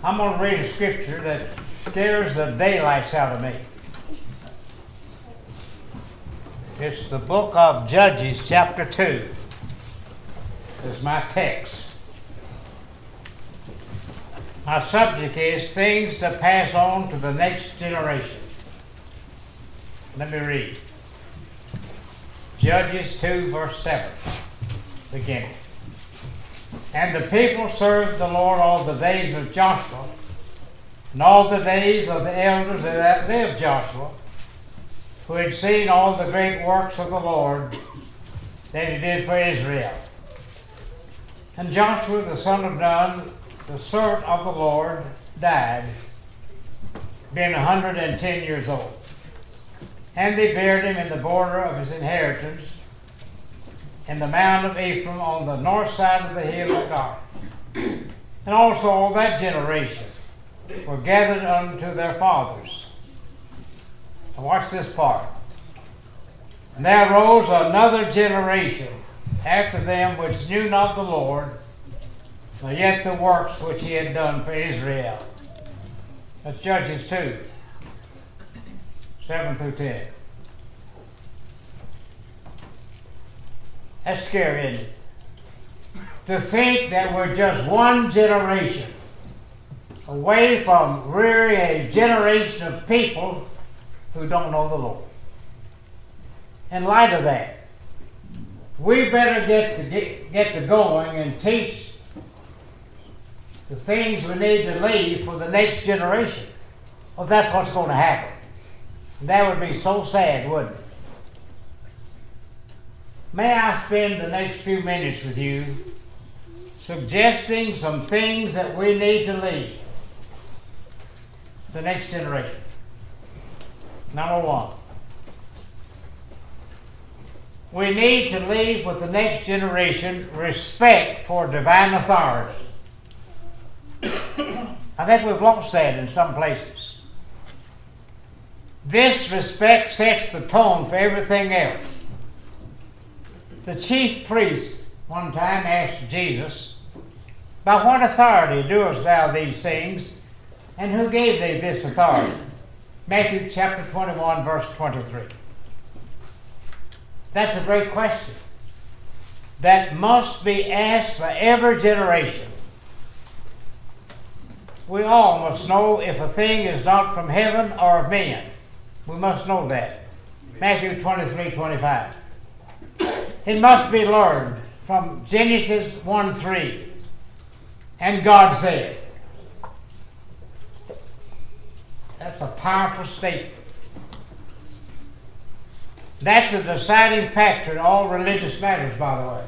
I'm going to read a scripture that scares the daylights out of me. It's the book of Judges, chapter 2. Is my text. My subject is things to pass on to the next generation. Let me read. Judges 2, verse 7, beginning. And the people served the Lord all the days of Joshua, and all the days of the elders that lived Joshua, who had seen all the great works of the Lord that he did for Israel. And Joshua the son of Nun, the servant of the Lord, died, being 110 years old. And they buried him in the border of his inheritance, in the mount of Ephraim on the north side of the hill of God. And also all that generation were gathered unto their fathers. Now watch this part. And there arose another generation after them which knew not the Lord, nor yet the works which he had done for Israel. That's Judges 2, 7 through 10. That's scary, isn't it? To think that we're just one generation away from rearing a generation of people who don't know the Lord. In light of that, we better get to going and teach the things we need to leave for the next generation. Well, that's what's going to happen. That would be so sad, wouldn't it? May I spend the next few minutes with you suggesting some things that we need to leave the next generation. Number one, we need to leave with the next generation respect for divine authority. I think we've lost that in some places. This respect sets the tone for everything else. The chief priest one time asked Jesus, by what authority doest thou these things, and who gave thee this authority? Matthew chapter 21, verse 23. That's a great question that must be asked for every generation. We all must know if a thing is not from heaven or of men. We must know that. Matthew 23, 25. It must be learned from Genesis 1:3. And God said. That's a powerful statement. That's a deciding factor in all religious matters, by the way.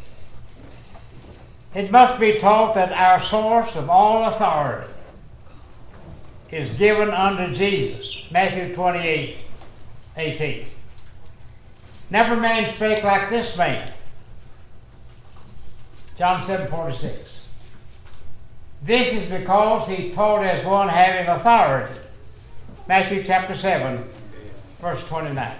It must be taught that our source of all authority is given unto Jesus. Matthew 28, 18. Never man spake like this man. John 7:46. This is because he taught as one having authority. Matthew chapter 7, verse 29.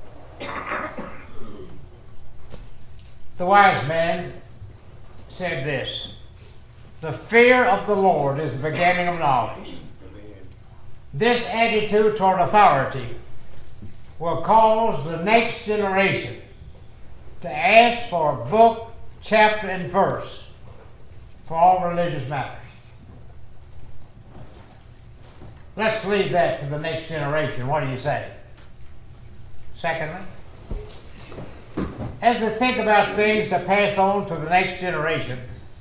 The wise man said this: the fear of the Lord is the beginning of knowledge. This attitude toward authority will cause the next generation to ask for a book, chapter, and verse for all religious matters. Let's leave that to the next generation. What do you say? Secondly, as we think about things to pass on to the next generation,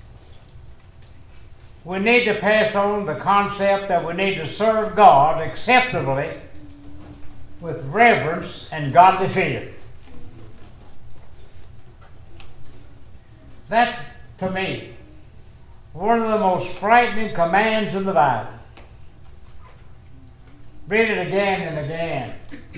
we need to pass on the concept that we need to serve God acceptably with reverence and godly fear. That's, to me, one of the most frightening commands in the Bible. Read it again and again.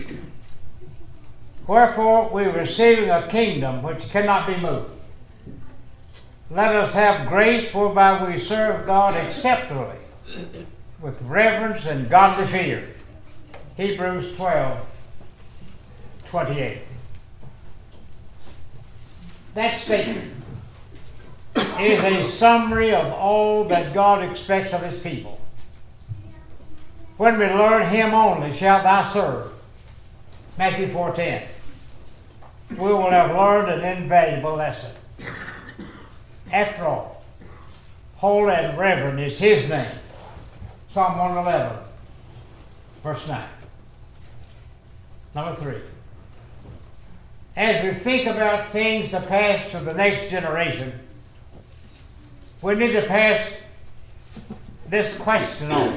Wherefore we receiving a kingdom which cannot be moved. Let us have grace whereby we serve God acceptably with reverence and godly fear. Hebrews 12, 28. That statement is a summary of all that God expects of his people. When we learn him only shalt thou serve. Matthew 4:10. We will have learned an invaluable lesson. After all, holy and reverend is his name. Psalm 111, verse 9. Number 3. As we think about things to pass to the next generation, we need to pass this question on.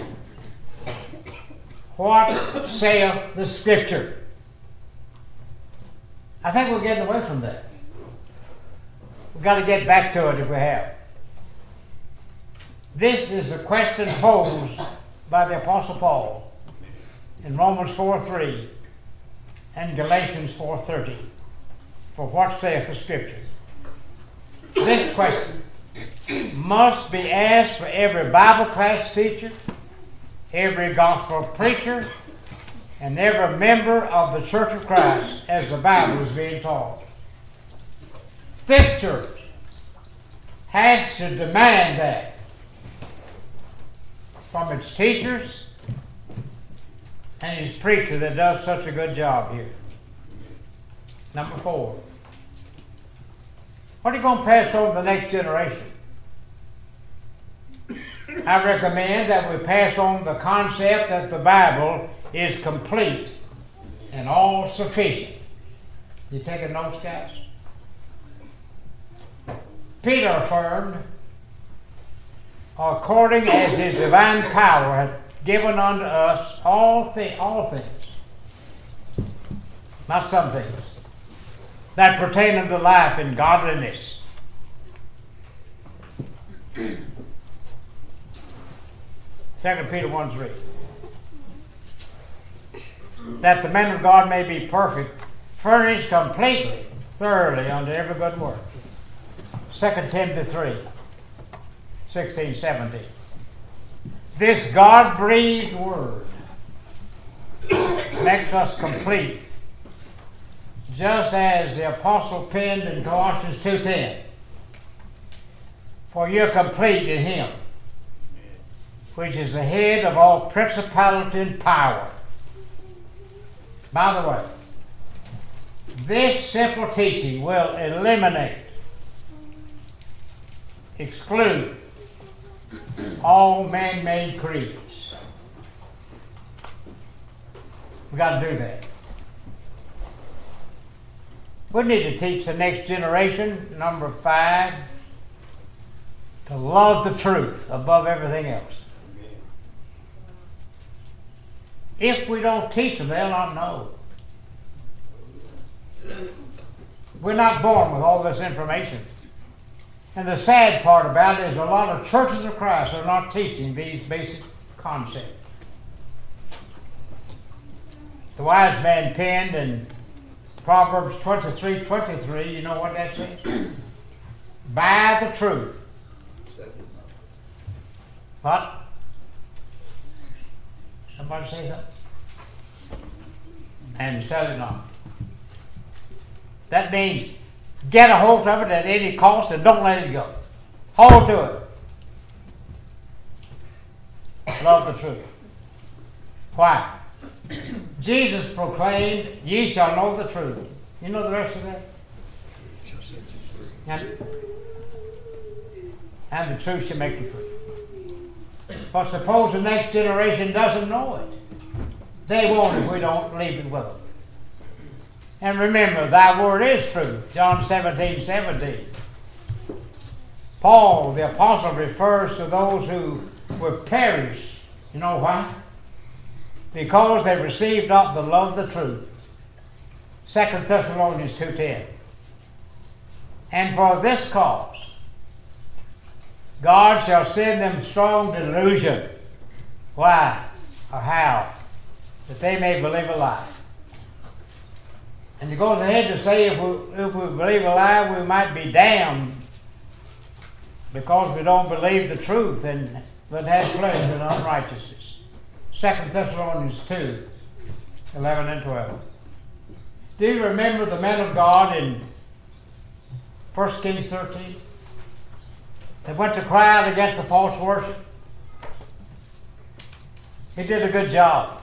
What saith the Scripture? I think we're getting away from that. We've got to get back to it if we have. This is the question posed by the Apostle Paul in Romans 4:3 and Galatians 4:30. For what saith the Scripture? This question must be asked for every Bible class teacher, every gospel preacher, and every member of the Church of Christ as the Bible is being taught. This church has to demand that from its teachers and its preacher that does such a good job here. Number 4. What are you going to pass on to the next generation? I recommend that we pass on the concept that the Bible is complete and all sufficient. You taking notes, guys? Peter affirmed, according as his divine power hath given unto us all things, not some things, that pertain unto life and godliness. 2 Peter 1:3. That the man of God may be perfect, furnished completely, thoroughly unto every good work. 2 Timothy 3:16-17. This God-breathed word makes us complete, just as the apostle penned in Colossians 2:10. For you're complete in him, which is the head of all principality and power. By the way, this simple teaching will exclude all man-made creeds. We've got to do that. We need to teach the next generation, number 5, to love the truth above everything else. If we don't teach them, they'll not know. We're not born with all this information. And the sad part about it is a lot of churches of Christ are not teaching these basic concepts. The wise man penned in Proverbs 23:23, you know what that says? Buy the truth. What? Somebody say that? And sell it on. That means get a hold of it at any cost and don't let it go. Hold to it. Love the truth. Why? Jesus proclaimed, ye shall know the truth. You know the rest of that? And the truth shall make you free. But suppose the next generation doesn't know it. They won't if we don't leave it with them. And remember, thy word is true. John 17:17. Paul, the apostle, refers to those who will perish. You know why? Because they received not the love of the truth. 2 Thessalonians 2:10. And for this cause, God shall send them strong delusion. Why? Or how? That they may believe a lie. And he goes ahead to say if we believe a lie, we might be damned because we don't believe the truth and but have pleasure in unrighteousness. 2 Thessalonians 2:11 and 12. Do you remember the men of God in 1 Kings 13? They went to cry out against the false worship. He did a good job.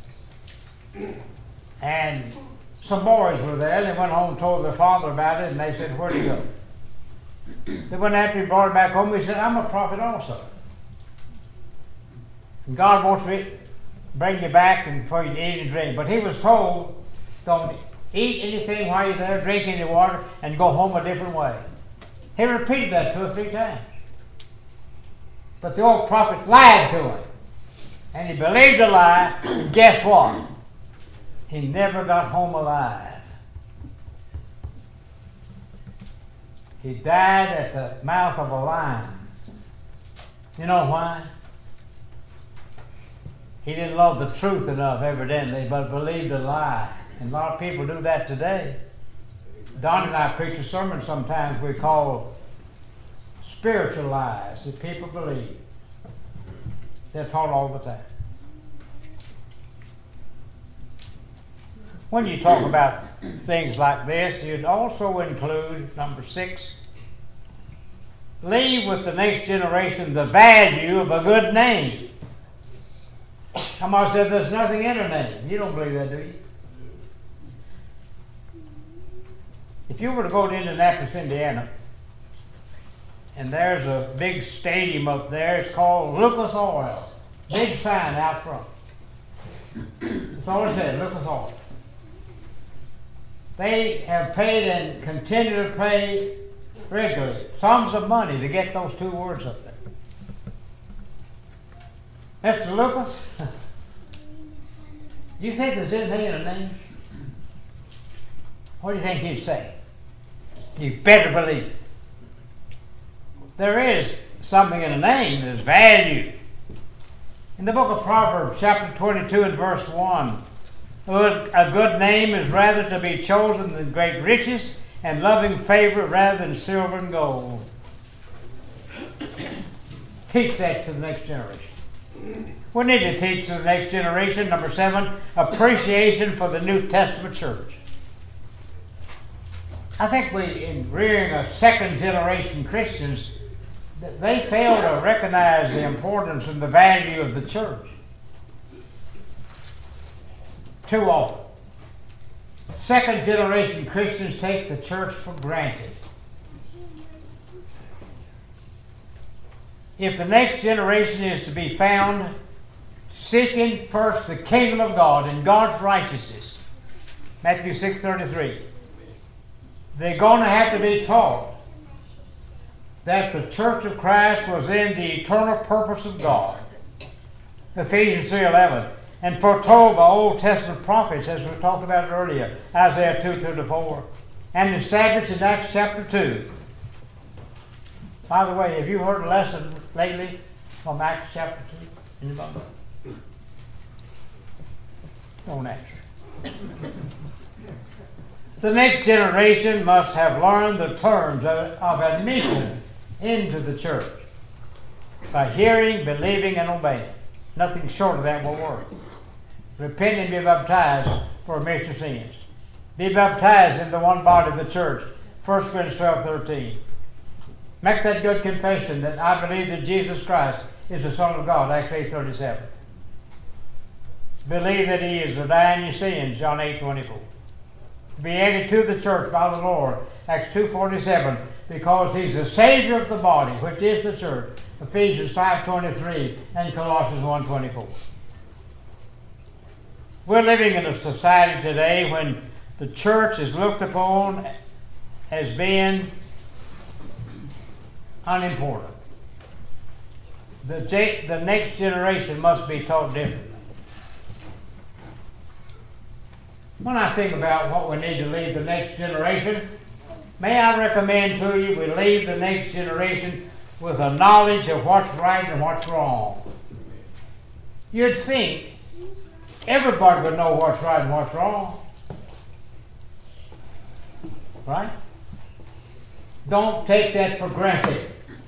And some boys were there, and they went home and told their father about it, and they said, "Where'd he go?" They went after he brought him back home. He said, "I'm a prophet also. And God wants me to bring you back and for you to eat and drink." But he was told, "Don't eat anything while you're there, drink any water, and go home a different way." He repeated that 2 or 3 times. But the old prophet lied to him. And he believed the lie, and guess what? He never got home alive. He died at the mouth of a lion. You know why? He didn't love the truth enough, evidently, but believed a lie. And a lot of people do that today. Don and I preach a sermon sometimes we call spiritual lies that people believe. They're taught all the time. When you talk about things like this, you'd also include, number 6, leave with the next generation the value of a good name. Somebody said there's nothing in a name. You don't believe that, do you? If you were to go to Indianapolis, Indiana, and there's a big stadium up there, it's called Lucas Oil. Big sign out front. That's all it says, Lucas Oil. They have paid and continue to pay regularly sums of money to get those 2 words up there. Mr. Lucas, you think there's anything in a name? What do you think he'd say? You better believe it. There is something in a name that is value. In the book of Proverbs, chapter 22 and verse 1, a good name is rather to be chosen than great riches, and loving favor rather than silver and gold. Teach that to the next generation. We need to teach to the next generation, number 7, appreciation for the New Testament church. I think in rearing a second generation Christians, they fail to recognize the importance and the value of the church. Too often. Second generation Christians take the church for granted. If the next generation is to be found seeking first the kingdom of God and God's righteousness, Matthew 6:33, they're going to have to be taught that the church of Christ was in the eternal purpose of God, Ephesians 3:11, and foretold by Old Testament prophets, as we talked about earlier, Isaiah 2:2-4, and established in Acts chapter 2. By the way, have you heard a lesson lately from Acts chapter 2? Anybody? Don't answer. The next generation must have learned the terms of admission into the church by hearing, believing, and obeying. Nothing short of that will work. Repent and be baptized for remission of sins. Be baptized in the one body of the church. 1 Corinthians 12:13. Make that good confession that I believe that Jesus Christ is the Son of God. Acts 8:37. Believe that He is the dying your sins. John 8:24. Be added to the church by the Lord. Acts 2:47. Because He's the Savior of the body, which is the church. Ephesians 5:23 and Colossians 1:24. We're living in a society today when the church is looked upon as being unimportant. The next generation must be taught differently. When I think about what we need to leave the next generation, may I recommend to you we leave the next generation with a knowledge of what's right and what's wrong. You'd think everybody would know what's right and what's wrong. Right? Don't take that for granted.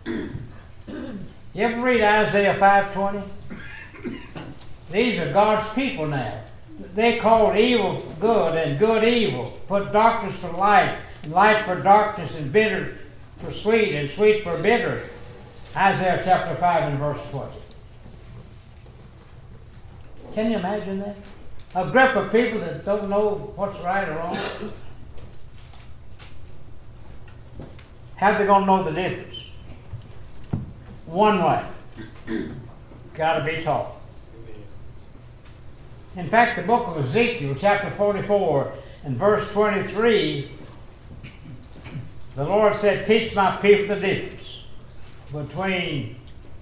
You ever read Isaiah 5:20? These are God's people now. They called evil good and good evil. Put darkness for light, and light for darkness, and bitter for sweet, and sweet for bitter. Isaiah chapter 5 and verse 20. Can you imagine that? A group of people that don't know what's right or wrong. How are they going to know the difference? One way. Got to be taught. In fact, the book of Ezekiel, chapter 44, and verse 23, the Lord said, teach my people the difference between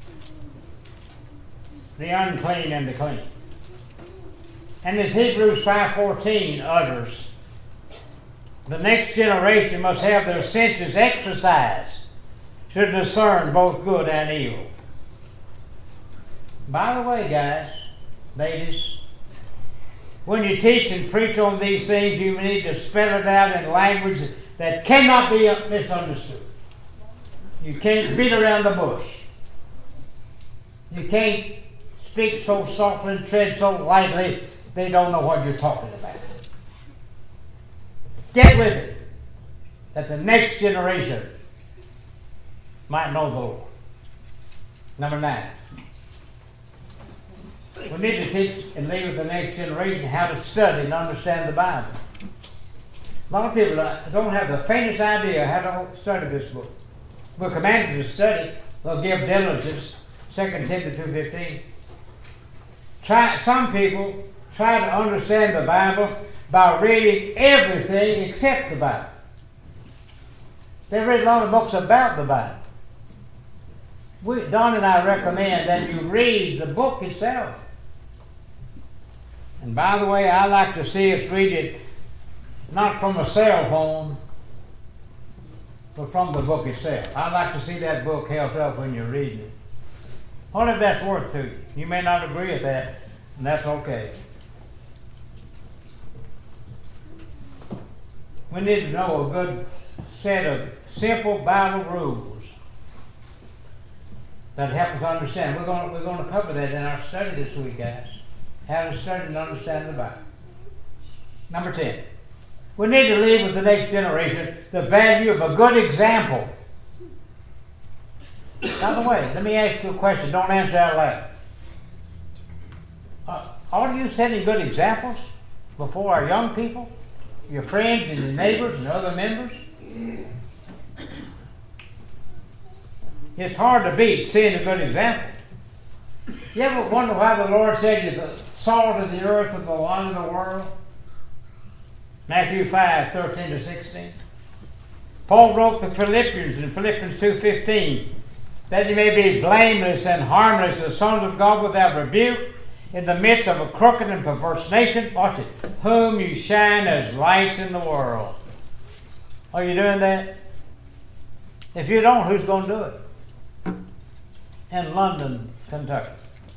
the unclean and the clean. And as Hebrews 5:14 utters, the next generation must have their senses exercised to discern both good and evil. By the way, guys, ladies, when you teach and preach on these things, you need to spell it out in language that cannot be misunderstood. You can't beat around the bush. You can't speak so softly and tread so lightly they don't know what you're talking about. Get with it, that the next generation might know the Lord. Number 9. We need to teach and leave with the next generation how to study and understand the Bible. A lot of people don't have the faintest idea how to study this book. We're commanded to study. They'll give diligence, 2 Timothy 2:15. Some people try to understand the Bible by reading everything except the Bible. They read a lot of books about the Bible. Don and I recommend that you read the book itself. And by the way, I like to see us read it not from a cell phone, but from the book itself. I like to see that book held up when you're reading it. What if that's worth to you? You may not agree with that, and that's okay. We need to know a good set of simple Bible rules that help us understand. We're going to cover that in our study this week, guys. How to study and understand the Bible. Number 10. We need to leave with the next generation the value of a good example. By the way, let me ask you a question. Don't answer out loud. Are you setting good examples before our young people, your friends and your neighbors and other members? It's hard to beat seeing a good example. You ever wonder why the Lord said you're the salt of the earth and the light of the world? Matthew 5:13-16. Paul wrote the Philippians in Philippians 2:15 that you may be blameless and harmless, the sons of God without rebuke, in the midst of a crooked and perverse nation, watch it, whom you shine as lights in the world. Are you doing that? If you don't, who's going to do it? In London, Kentucky.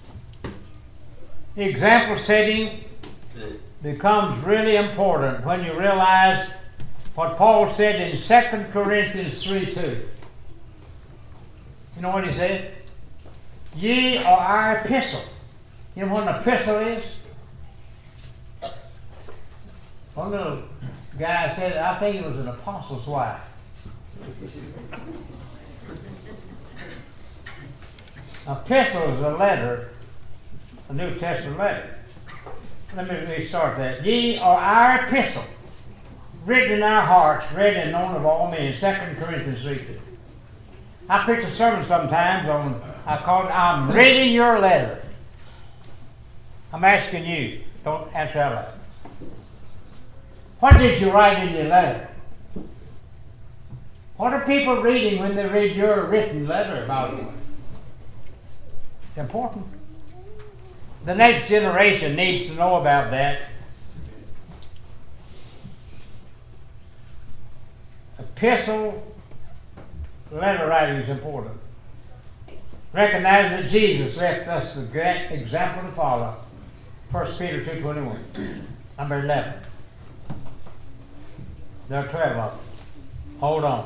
Example setting becomes really important when you realize what Paul said in 2 Corinthians 3:2. You know what he said? Ye are our epistle. You know what an epistle is? One little guy said, I think it was an apostle's wife. Epistle is a letter, a New Testament letter. Let me restart that. Ye are our epistle, written in our hearts, read and known of all men. 2 Corinthians 3:2. I preach a sermon sometimes on, I call it, I'm reading your letter. I'm asking you, don't answer out loud. What did you write in your letter? What are people reading when they read your written letter about you? It's important. The next generation needs to know about that. Epistle letter writing is important. Recognize that Jesus left us the great example to follow. 1 Peter 2:21. Number 11. There are 12 of them. Hold on.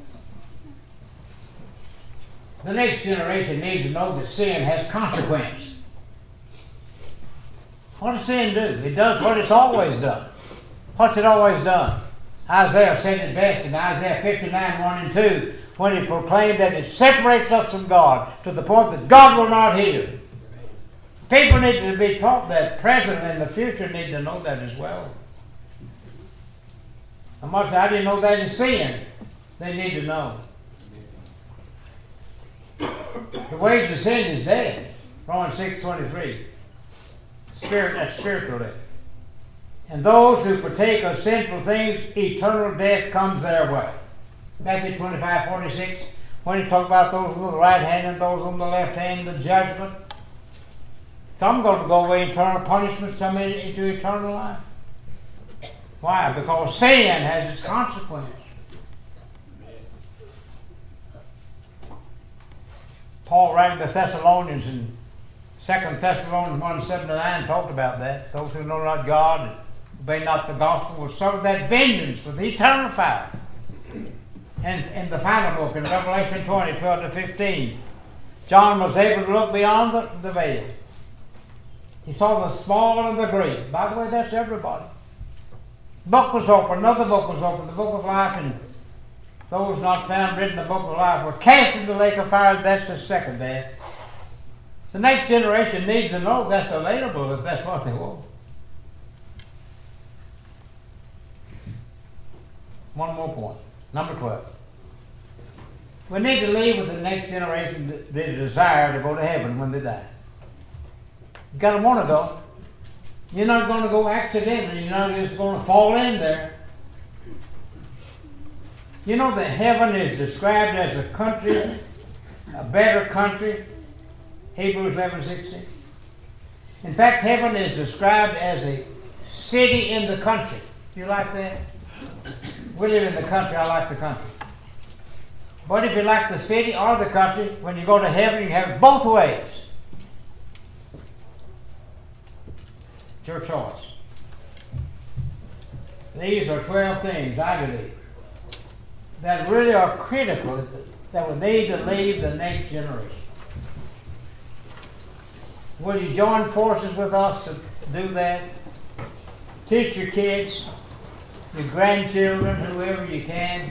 The next generation needs to know that sin has consequence. What does sin do? It does what it's always done. What's it always done? Isaiah said it best in Isaiah 59:1-2 when he proclaimed that it separates us from God to the point that God will not hear. People need to be taught that. Present and the future need to know that as well. I must say, I didn't know that is sin. They need to know. The wage of sin is death. Romans 6:23. That's spiritual death. And those who partake of sinful things, eternal death comes their way. Matthew 25:46. When he talked about those on the right hand and those on the left hand, the judgment. Some going to go away eternal punishment, some into eternal life. Why? Because sin has its consequence. Paul writing to the Thessalonians in 2 Thessalonians 1:7-9 talked about that. Those who know not God and obey not the gospel will suffer that vengeance with eternal fire. And in the final book, in Revelation 20:12-15, John was able to look beyond the veil. He saw the small and the great. By the way, that's everybody. Book was open, another book was open, the book of life, and those not found written in the book of life were cast into the lake of fire. That's the second death. The next generation needs to know that's available if that's what they want. One more point. Number 12. We need to leave with the next generation the desire to go to heaven when they die. You got to want to go. You're not going to go accidentally. You're not just going to fall in there. You know that heaven is described as a country, a better country. Hebrews 11:16. In fact, heaven is described as a city in the country. You like that? We live in the country. I like the country. But if you like the city or the country, when you go to heaven, you have it both ways. It's your choice. These are 12 things, I believe, that really are critical that we need to leave the next generation. Will you join forces with us to do that? Teach your kids, your grandchildren, whoever you can.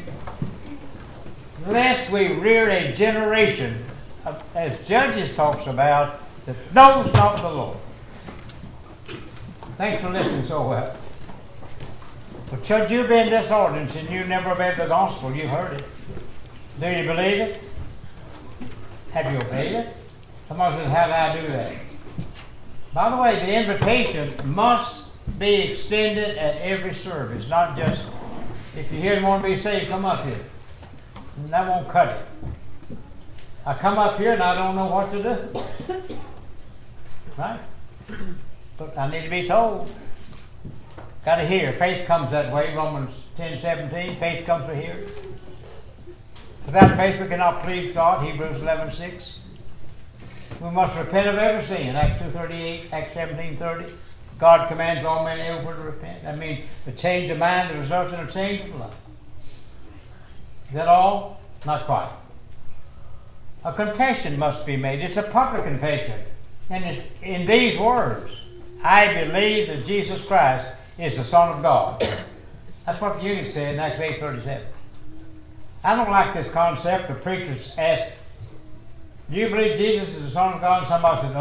Lest we rear a generation, as Judges talks about, that knows not the Lord. Thanks for listening so well. But should you be in this audience and you never obeyed the gospel, you've heard it. Do you believe it? Have you obeyed it? Somebody says, how do I do that? By the way, the invitation must be extended at every service, not just if you hear and want to be saved, come up here. And that won't cut it. I come up here and I don't know what to do. Right? But I need to be told. Got to hear. Faith comes that way. Romans 10:17. Faith comes to hear. Without faith we cannot please God. Hebrews 11:6. We must repent of every sin. Acts 2:38. Acts 17:30. God commands all men everywhere to repent. That means the change of mind that results in a change of life. Is that all? Not quite. A confession must be made. It's a public confession. And it's in these words: I believe that Jesus Christ is the Son of God. That's what the eunuch said in Acts 8:37. I don't like this concept of preachers ask, do you believe Jesus is the Son of God? And somebody said,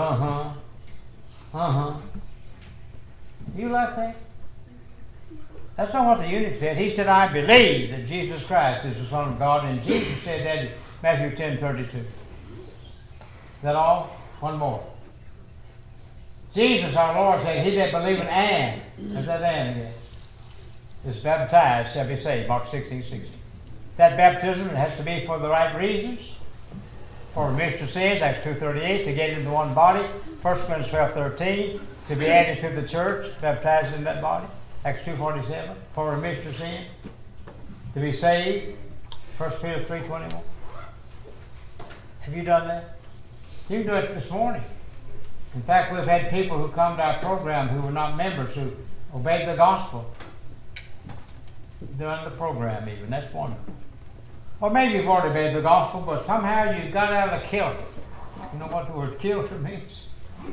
You like that? That's not what the eunuch said. He said, I believe that Jesus Christ is the Son of God. And Jesus said that in Matthew 10:32. Is that all? One more. Jesus, our Lord, said, he that believeth and, there's that and again, is baptized shall be saved. Mark 16:60. That baptism, it has to be for the right reasons. For remission of sins, Acts 2:38, to get into one body. 1 Corinthians 12:13, to be added to the church, baptized in that body. Acts 2:47, for remission of sin. To be saved. 1 Peter 3:21. Have you done that? You can do it this morning. In fact, we've had people who come to our program who were not members who obeyed the gospel during the program even. That's wonderful. Or maybe you've already obeyed the gospel, but somehow you got out of kilter. You know what the word kilter means?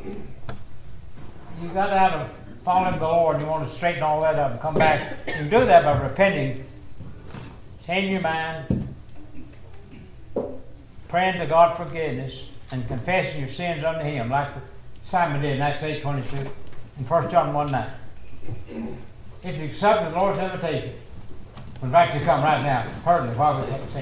You got out of following the Lord and you want to straighten all that up and come back. You can do that by repenting, changing your mind, praying to God forgiveness, and confessing your sins unto Him, like the Simon did in Acts 8:22 and 1 John 1:9. If you accept the Lord's invitation, we'd like you to come right now, hurriedly, while we sing.